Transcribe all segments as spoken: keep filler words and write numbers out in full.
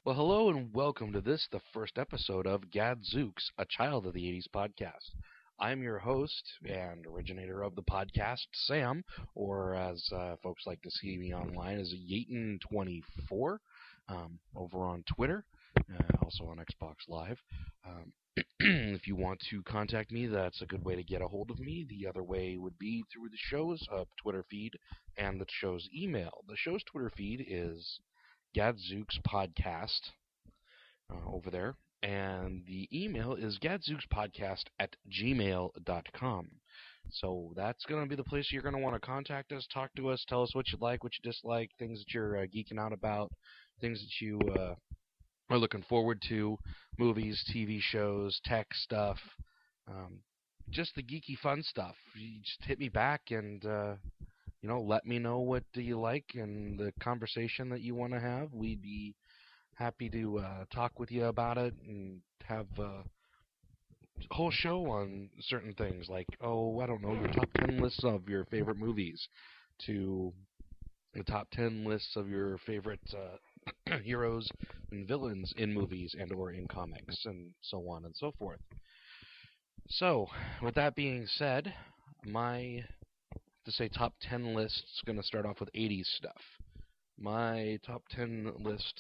Well, hello and welcome to this, the first episode of Gadzooks, a Child of the eighties podcast. I'm your host and originator of the podcast, Sam, or as uh, folks like to see me online, as Yaten twenty-four, um, over on Twitter, uh, also on Xbox Live. Um, if you want to contact me, that's a good way to get a hold of me. The other way would be through the show's uh, Twitter feed and the show's email. The show's Twitter feed is Gadzooks Podcast uh, over there. And the email is gadzookspodcast at gmail dot com. So that's going to be the place you're going to want to contact us, talk to us, tell us what you like, what you dislike, things that you're uh, geeking out about, things that you uh, are looking forward to, movies, T V shows, tech stuff, um, just the geeky fun stuff. You just hit me back and, uh, you know, let me know what you like and the conversation that you want to have. We'd be happy to uh, talk with you about it and have a whole show on certain things like, oh, I don't know, your top ten lists of your favorite movies, to the top ten lists of your favorite uh, heroes and villains in movies and or in comics, and so on and so forth. So, with that being said, my, to say top ten list is going to start off with eighties stuff. My top ten list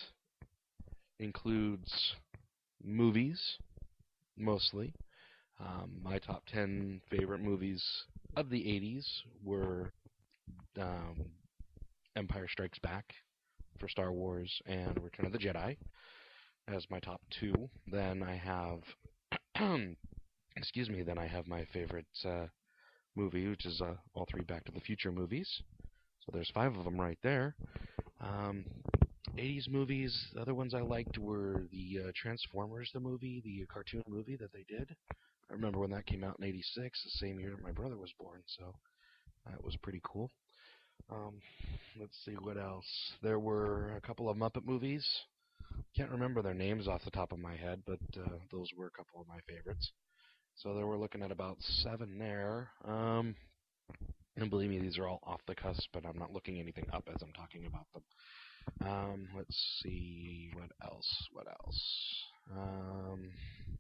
includes movies, mostly. Um, my top ten favorite movies of the eighties were um, Empire Strikes Back for Star Wars and Return of the Jedi as my top two. Then I have, excuse me, then I have my favorite uh, movie, which is uh, all three Back to the Future movies. So there's five of them right there. Um, eighties movies, the other ones I liked were the uh, Transformers, the movie, the cartoon movie that they did. I remember when that came out in eighty-six, the same year my brother was born, so that was pretty cool. Um, let's see what else. There were a couple of Muppet movies. Can't remember their names off the top of my head, but uh, those were a couple of my favorites. So there we're looking at about seven there. Um, and believe me, these are all off the cusp, but I'm not looking anything up as I'm talking about them. Um, let's see, what else, what else? Um,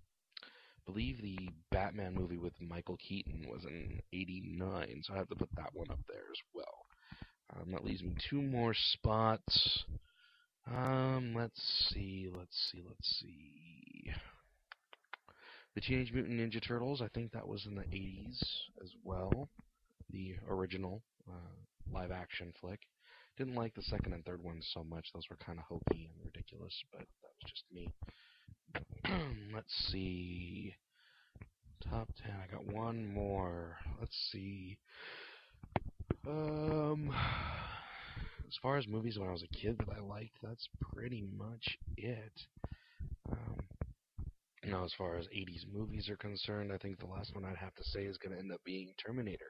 I believe the Batman movie with Michael Keaton was in eighty-nine, so I have to put that one up there as well. Um, that leaves me two more spots. Um, let's see, let's see, let's see. The Teenage Mutant Ninja Turtles, I think that was in the eighties as well. The original uh, live-action flick. Didn't like the second and third ones so much. Those were kind of hokey and ridiculous, but that was just me. Let's see. Top ten. I got one more. Let's see. Um, as far as movies when I was a kid that I liked, that's pretty much it. Um, you know, as far as eighties movies are concerned, I think the last one I'd have to say is going to end up being Terminator.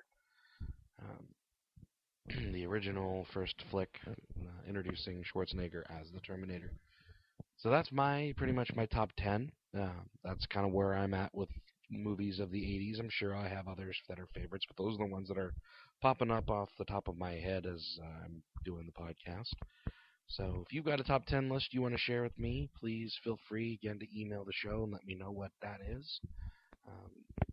Um, the original first flick uh, introducing Schwarzenegger as the Terminator. So that's my pretty much my top ten. Uh, that's kind of where I'm at with movies of the eighties. I'm sure I have others that are favorites, but those are the ones that are popping up off the top of my head as uh, I'm doing the podcast. So if you've got a top ten list you want to share with me, please feel free again to email the show and let me know what that is. Um,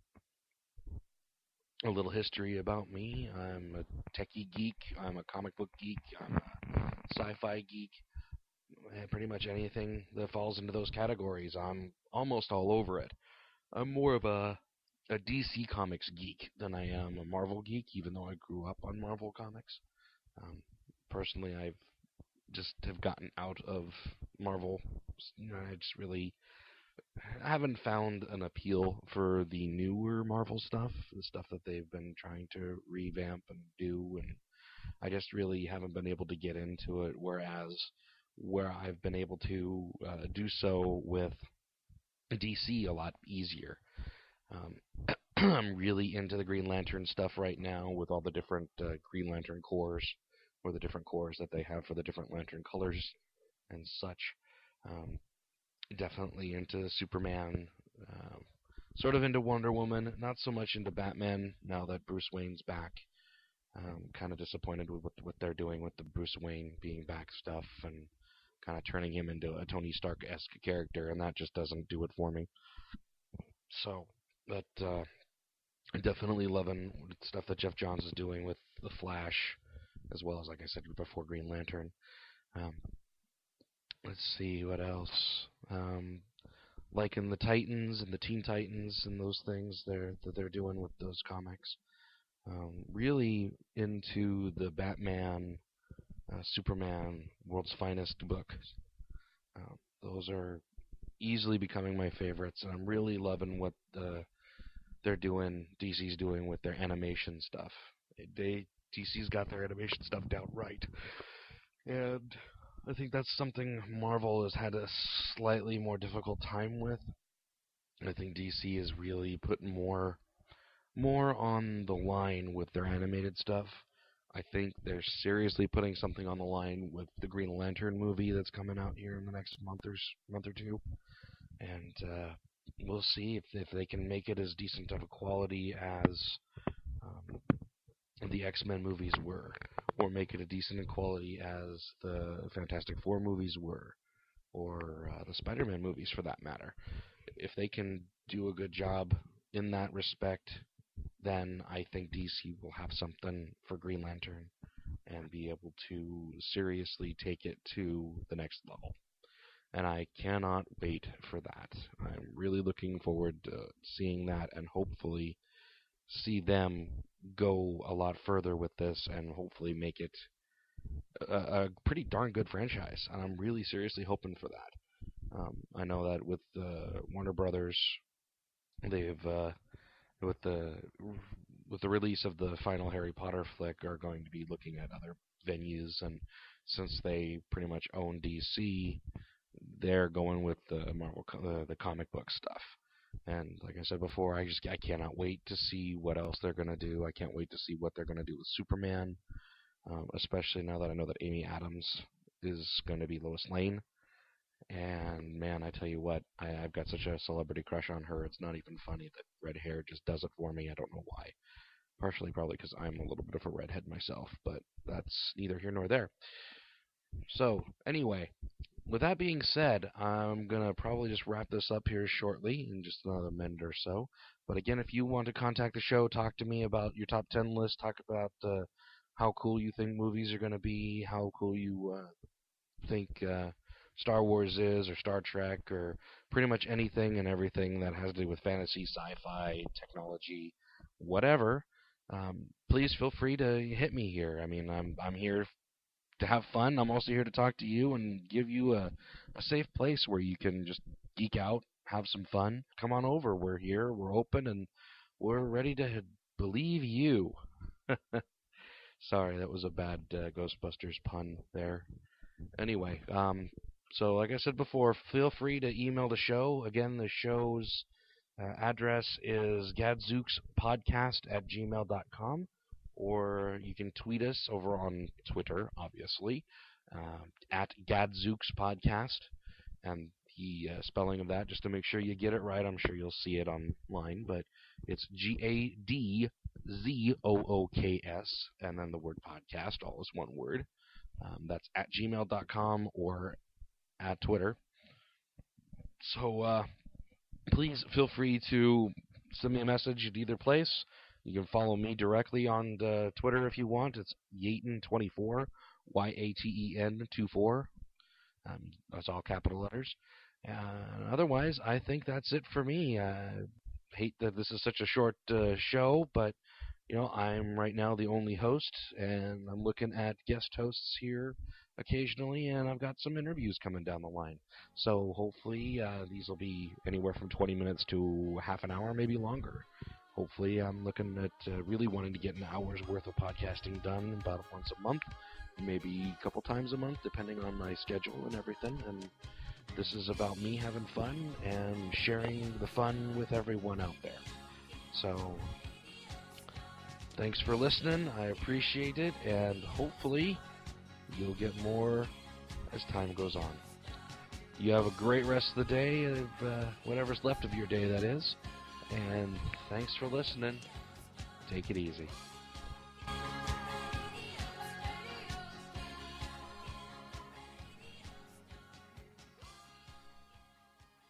a little history about me. I'm a techie geek. I'm a comic book geek. I'm a sci-fi geek. And pretty much anything that falls into those categories, I'm almost all over it. I'm more of a a D C Comics geek than I am a Marvel geek, even though I grew up on Marvel Comics. Um, personally, I've just have gotten out of Marvel. You know, I just really haven't found an appeal for the newer Marvel stuff, the stuff that they've been trying to revamp and do, and I just really haven't been able to get into it, whereas where I've been able to uh, do so with D C a lot easier. Um, I'm really into the Green Lantern stuff right now with all the different uh, Green Lantern cores, or the different cores that they have for the different Lantern colors and such. Um, definitely into Superman, uh, sort of into Wonder Woman, not so much into Batman now that Bruce Wayne's back. Um, kind of disappointed with what, what they're doing with the Bruce Wayne being back stuff, and kind of turning him into a Tony Stark-esque character, and that just doesn't do it for me. So, but uh, definitely loving stuff that Geoff Johns is doing with The Flash, as well as, like I said before, Green Lantern. Um, let's see, what else? Um, like in the Titans and the Teen Titans and those things they're, that they're doing with those comics. Um, really into the Batman, uh, Superman, World's Finest book. Um, those are easily becoming my favorites, and I'm really loving what uh, they're doing, D C's doing with their animation stuff. They D C's got their animation stuff down right, and I think that's something Marvel has had a slightly more difficult time with. I think D C is really putting more more on the line with their animated stuff. I think they're seriously putting something on the line with the Green Lantern movie that's coming out here in the next month or month or two, and uh, we'll see if if they can make it as decent of a quality as um, the X-Men movies were, or make it a decent quality as the Fantastic Four movies were, or uh, the Spider-Man movies for that matter. If they can do a good job in that respect, then I think D C will have something for Green Lantern and be able to seriously take it to the next level. And I cannot wait for that. I'm really looking forward to seeing that and hopefully see them go a lot further with this and hopefully make it a, a pretty darn good franchise. And I'm really seriously hoping for that. Um, I know that with uh, Warner Brothers, they've uh, with the with the release of the final Harry Potter flick, are going to be looking at other venues, and since they pretty much own D C, they're going with the Marvel uh, the comic book stuff. And like I said before, I just I cannot wait to see what else they're going to do. I can't wait to see what they're going to do with Superman, um, especially now that I know that Amy Adams is going to be Lois Lane. And man, I tell you what, I, I've got such a celebrity crush on her. It's not even funny. That red hair just does it for me. I don't know why. Partially probably because I'm a little bit of a redhead myself, but that's neither here nor there. So anyway, with that being said, I'm going to probably just wrap this up here shortly in just another minute or so. But again, if you want to contact the show, talk to me about your top ten list, talk about uh, how cool you think movies are going to be, how cool you uh, think uh, Star Wars is, or Star Trek, or pretty much anything and everything that has to do with fantasy, sci-fi, technology, whatever, um, please feel free to hit me here. I mean, I'm I'm here to have fun. I'm also here to talk to you and give you a, a safe place where you can just geek out, have some fun. Come on over. We're here. We're open, and we're ready to believe you. Sorry, that was a bad uh, Ghostbusters pun there. Anyway, um, so like I said before, feel free to email the show. Again, the show's uh, address is gadzookspodcast at gmail dot com. Or you can tweet us over on Twitter, obviously, uh, at GadzooksPodcast. And the uh, spelling of that, just to make sure you get it right, I'm sure you'll see it online, but it's G A D Z O O K S, and then the word podcast, all is one word. Um, that's at gmail dot com or at Twitter. So uh, please feel free to send me a message at either place. You can follow me directly on uh, Twitter if you want. It's Yaten twenty-four, Y A T E N twenty-four. Um, that's all capital letters. Uh, otherwise, I think that's it for me. I uh, hate that this is such a short uh, show, but you know, I'm right now the only host, and I'm looking at guest hosts here occasionally, and I've got some interviews coming down the line. So hopefully uh, these will be anywhere from twenty minutes to half an hour, maybe longer. Hopefully, I'm looking at uh, really wanting to get an hour's worth of podcasting done about once a month, maybe a couple times a month, depending on my schedule and everything. And this is about me having fun and sharing the fun with everyone out there. So, thanks for listening. I appreciate it, and hopefully, you'll get more as time goes on. You have a great rest of the day, of uh, whatever's left of your day, that is. And thanks for listening. Take it easy.